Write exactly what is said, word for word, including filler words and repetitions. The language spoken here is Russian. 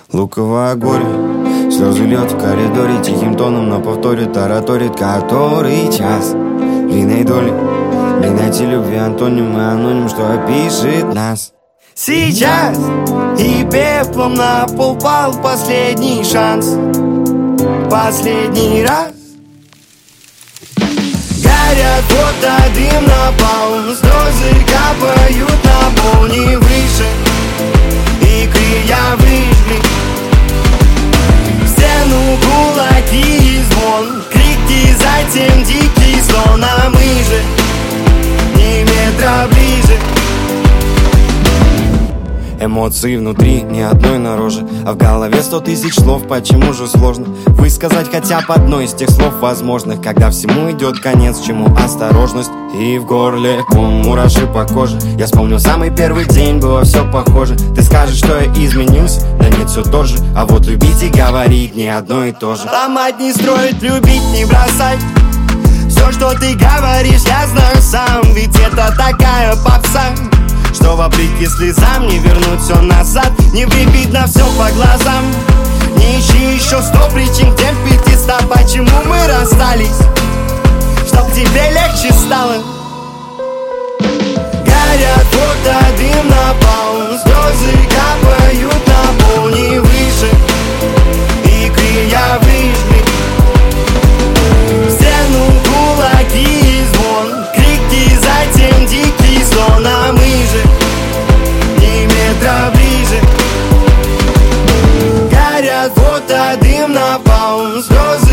Луковое горе, слезы льет в коридоре, тихим тоном на повторе тараторит который час. Длинной доли, длинноте любви антоним и аноним, что опишет нас. Сейчас и пеплом на пол пал последний шанс. Последний раз. Горят фото, дым напал, слезы капают на пол, не выше. Икры я выжгли, в стену кулаки и звон, крики, затем дикий сон, а мы же не метра ближе. Эмоции внутри, ни одной наружу, а в голове сто тысяч слов, почему же сложно высказать хотя бы одно из тех слов возможных, когда всему идет конец, чему осторожность. И в горле ком, мураши по коже. Я вспомнил самый первый день, было все похоже. Ты скажешь, что я изменился, да нет, все тот же. А вот любить и говорить не одно и то же. Ломать не строить, любить не бросать. Все, что ты говоришь, я знаю сам, ведь это такая попса, что вопреки слезам не вернуть все назад. Не влепить на все по глазам. Не ищи еще сто причин, где в пятиста, почему мы расстались, чтоб тебе легче стало. Горят фото, дым напал, слезы капают на пол, не выше. Икры я выжгли, в стену кулаки и звон, крики, затем дикий сон, а мы же не метра ближе. Горят фото, дым напал, слезы